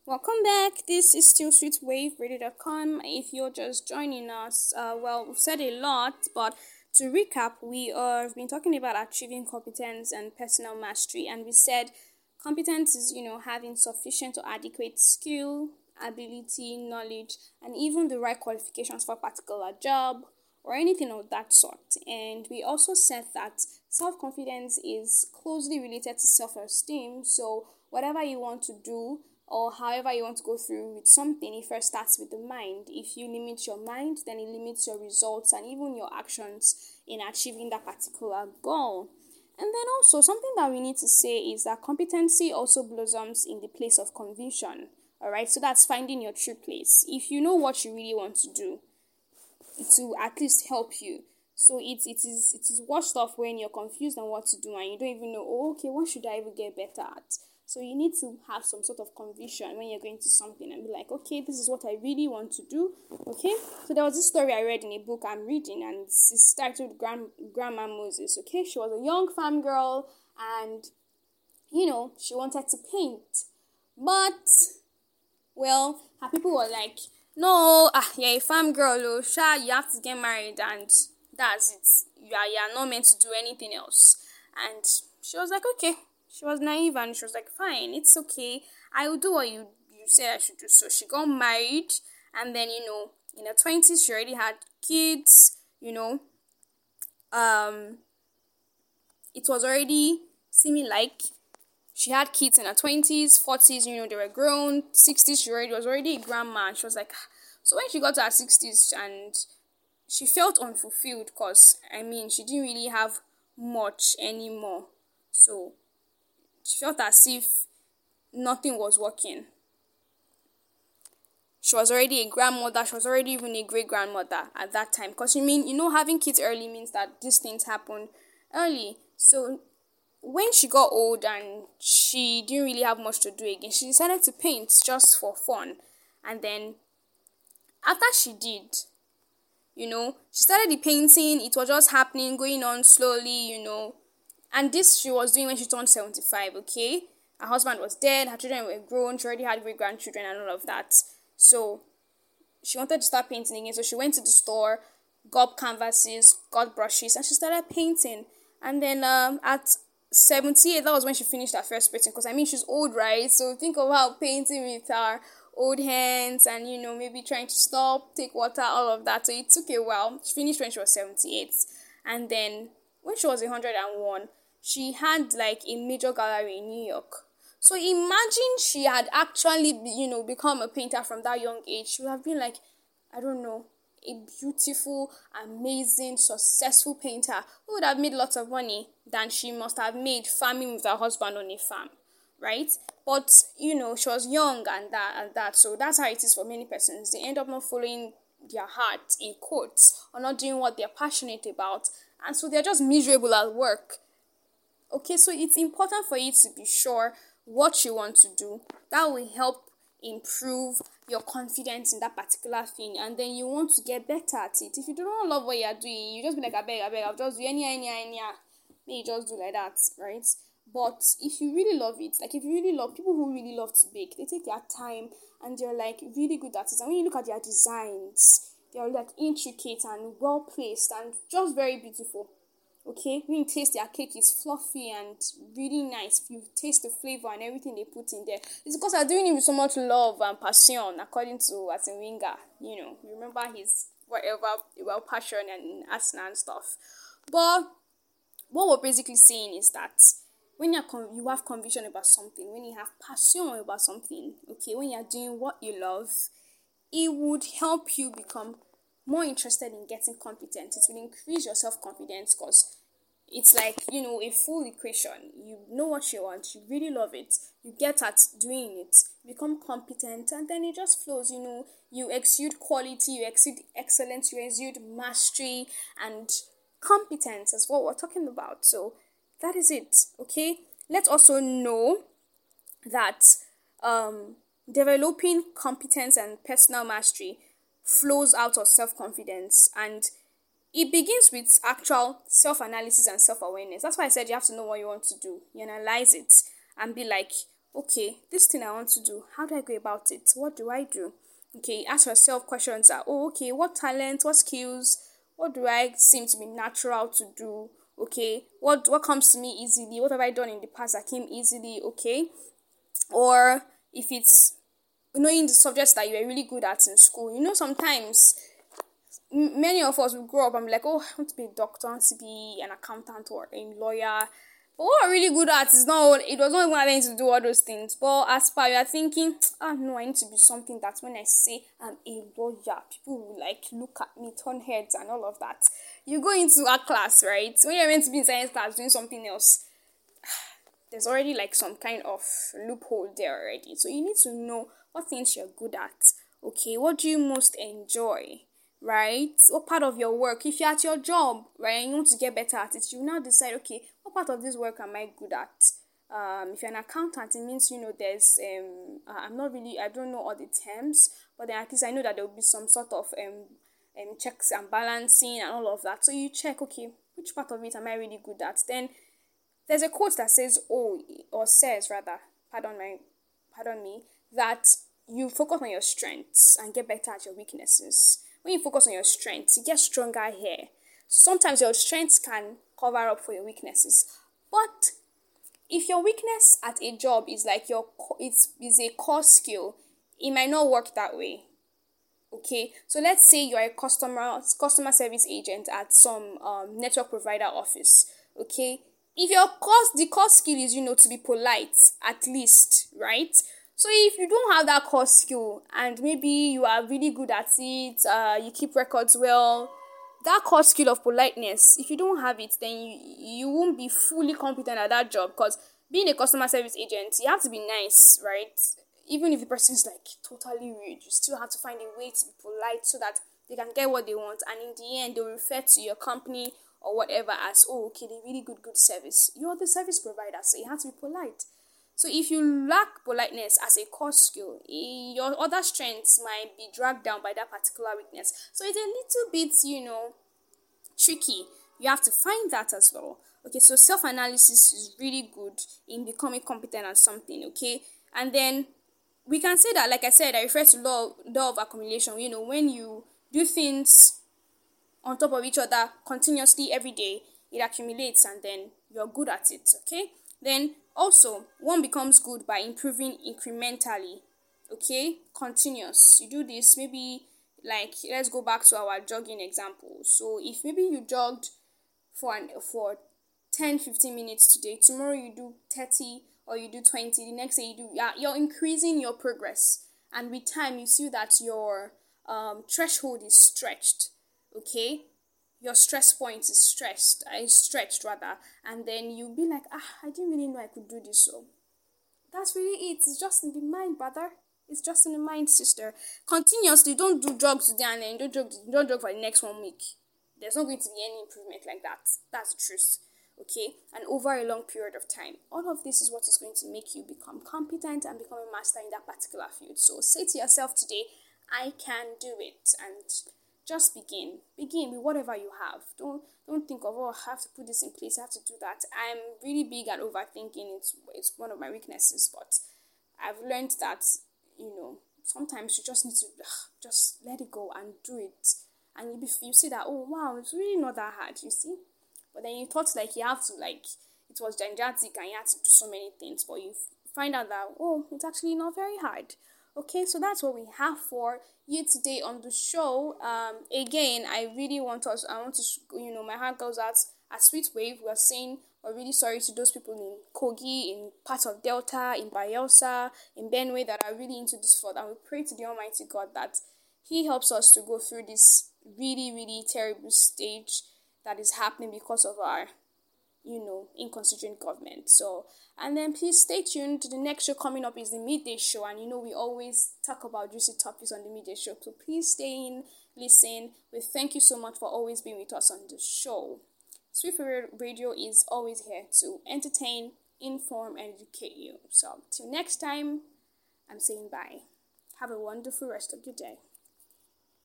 Welcome back. This is still sweetwaveradio.com. If you're just joining us, we've said a lot, but to recap, we've been talking about achieving competence and personal mastery, and we said competence is, having sufficient or adequate skill, ability, knowledge, and even the right qualifications for a particular job or anything of that sort. And we also said that self confidence is closely related to self esteem. So, whatever you want to do, or however you want to go through with something, it first starts with the mind. If you limit your mind, then it limits your results and even your actions in achieving that particular goal. And then also, something that we need to say is that competency also blossoms in the place of conviction. All right, so that's finding your true place. If you know what you really want to do, it will at least help you. So it is worst off when you're confused on what to do and you don't even know, oh, okay, what should I even get better at? So you need to have some sort of conviction when you're going to something and be like, okay, this is what I really want to do. Okay. So there was this story I read in a book I'm reading, and it's titled Grandma Moses. Okay, she was a young farm girl, and she wanted to paint, but well, her people were like, no, you're a farm girl, oh, sha, you have to get married, and that's it. You are not meant to do anything else. And she was like, okay. She was naive and she was like, fine, it's okay. I will do what you said I should do. So she got married, and then, in her 20s, she already had kids, um, it was already seeming like she had kids in her 20s, 40s, they were grown, 60s, she already was already a grandma. And she was like, so when she got to her 60s, and she felt unfulfilled because, she didn't really have much anymore. So she felt as if nothing was working. She was already a grandmother. She was already even a great grandmother at that time. Because having kids early means that these things happen early. So when she got old and she didn't really have much to do again, she decided to paint just for fun. And then after she did, she started the painting. It was just happening, going on slowly. And this she was doing when she turned 75, okay? Her husband was dead, her children were grown, she already had great grandchildren and all of that. So she wanted to start painting again. So she went to the store, got canvases, got brushes, and she started painting. And then at 78, that was when she finished her first painting. Because she's old, right? So think of her painting with her old hands and maybe trying to stop, take water, all of that. So it took a while. She finished when she was 78. And then when she was 101, she had like a major gallery in New York. So imagine she had actually, become a painter from that young age. She would have been like, I don't know, a beautiful, amazing, successful painter who would have made lots of money than she must have made farming with her husband on a farm, right? But, she was young and that. So that's how it is for many persons. They end up not following their heart, in quotes, or not doing what they're passionate about. And so they're just miserable at work. Okay, so it's important for you to be sure what you want to do. That will help improve your confidence in that particular thing, and then you want to get better at it. If you do not love what you are doing, you just be like, I beg, I'll just do any. May you just do like that, right? But if you really love it, like if you really love people who really love to bake, they take their time and they're like really good at it. And when you look at their designs, they're like intricate and well placed and just very beautiful. Okay, when you taste their cake, it's fluffy and really nice. You taste the flavor and everything they put in there. It's because they're doing it with so much love and passion, according to Arsene Wenger. You remember his whatever about passion and Arsenal and stuff. But what we're basically saying is that when you have conviction about something, when you have passion about something, okay, when you're doing what you love, it would help you become more interested in getting competent. It will increase your self-confidence because it's like, a full equation. You know what you want, you really love it, you get at doing it, become competent, and then it just flows. You exude quality, you exude excellence, you exude mastery, and competence is what we're talking about. So that is it, okay? Let's also know that developing competence and personal mastery flows out of self-confidence, and it begins with actual self-analysis and self-awareness. That's why I said you have to know what you want to do. You analyze it and be like, okay, this thing I want to do, how do I go about it? What do I do? Okay, ask yourself questions that, oh, okay, what talent, what skills, what do I seem to be natural to do? Okay, what comes to me easily? What have I done in the past that came easily? Okay, or if it's knowing the subjects that you are really good at in school. Sometimes many of us will grow up and be like, oh, I want to be a doctor, I want to be an accountant or a lawyer. But what we're really good at is not, it does not even have anything to do all those things. But as per you are thinking, no, I need to be something that when I say I'm a lawyer, people will like look at me, turn heads and all of that. You go into a class, right? When you're meant to be in science class doing something else, there's already like some kind of loophole there already. So you need to know what things you're good at. Okay, what do you most enjoy? Right? What part of your work, if you're at your job, right, and you want to get better at it, you now decide, okay, what part of this work am I good at? If you're an accountant, it means, there's, I don't know all the terms, but then at least I know that there will be some sort of checks and balancing and all of that. So you check, okay, which part of it am I really good at? Then there's a quote that says, or says rather, pardon me, that you focus on your strengths and get better at your weaknesses. When you focus on your strengths, you get stronger here. So sometimes your strengths can cover up for your weaknesses. But if your weakness at a job is like is a core skill, it might not work that way. Okay, so let's say you're a customer service agent at some network provider office. Okay, if the core skill is to be polite at least, right? So if you don't have that core skill and maybe you are really good at it, you keep records well, that core skill of politeness, if you don't have it, then you won't be fully competent at that job. Because being a customer service agent, you have to be nice, right? Even if the person is like totally rude, you still have to find a way to be polite so that they can get what they want, and in the end they'll refer to your company or whatever as, oh, okay, they really good service. You're the service provider, so you have to be polite. So if you lack politeness as a core skill, your other strengths might be dragged down by that particular weakness. So it's a little bit, tricky. You have to find that as well. Okay, so self-analysis is really good in becoming competent at something, okay? And then we can say that, like I said, I refer to law of accumulation. When you do things on top of each other continuously every day, it accumulates and then you're good at it, okay? Then also, one becomes good by improving incrementally, okay? Continuous. You do this, maybe, like, let's go back to our jogging example. So if maybe you jogged for 10-15 minutes today, tomorrow you do 30 or you do 20, the next day you do, you're increasing your progress. And with time, you see that your threshold is stretched, okay? Your stress point is stretched rather, and then you'll be like, I didn't really know I could do this. So that's really it. It's just in the mind, brother. It's just in the mind, sister. Continuously, don't do drugs today and then don't drug for the next 1 week. There's not going to be any improvement like that. That's the truth. Okay, and over a long period of time, all of this is what is going to make you become competent and become a master in that particular field. So say to yourself today, I can do it, and just begin with whatever you have. Don't think of, I have to put this in place, I have to do that. I'm really big at overthinking. It's one of my weaknesses, but I've learned that sometimes you just need to just let it go and do it, and you see that, oh wow, it's really not that hard, you see. But then you thought like you have to, like, it was gigantic and you had to do so many things, but you find out that, oh, it's actually not very hard. Okay, so that's what we have for you today on the show. Again, I want to, my heart goes out at Sweet Wave. We are saying we're really sorry to those people in Kogi, in parts of Delta, in Bayelsa, in Benue that are really into this flood. And we pray to the Almighty God that He helps us to go through this really, really terrible stage that is happening because of our inconsiderate government. So, and then please stay tuned. The next show coming up is the midday show, and we always talk about juicy topics on the midday show. So please stay in, listen. We thank you so much for always being with us on the show. Sweet Radio is always here to entertain, inform, and educate you. So till next time, I'm saying bye. Have a wonderful rest of your day.